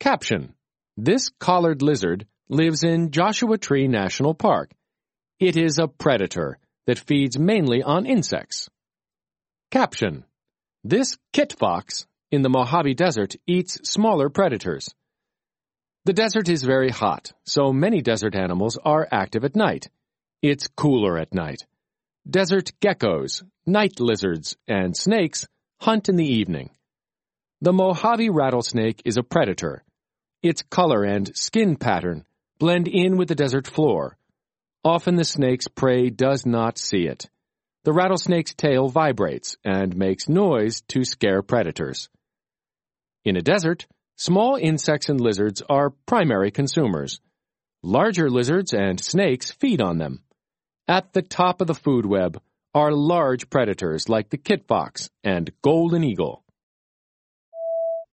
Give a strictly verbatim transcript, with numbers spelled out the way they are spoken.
Caption: This collared lizard lives in Joshua Tree National Park. It is a predator that feeds mainly on insects. Caption: This kit fox in the Mojave Desert eats smaller predators. The desert is very hot, so many desert animals are active at night. It's cooler at night. Desert geckos, night lizards, and snakes hunt in the evening. The Mojave rattlesnake is a predator. Its color and skin pattern blend in with the desert floor. Often the snake's prey does not see it. The rattlesnake's tail vibrates and makes noise to scare predators. In a desert, small insects and lizards are primary consumers. Larger lizards and snakes feed on them. At the top of the food web are large predators like the kit fox and golden eagle.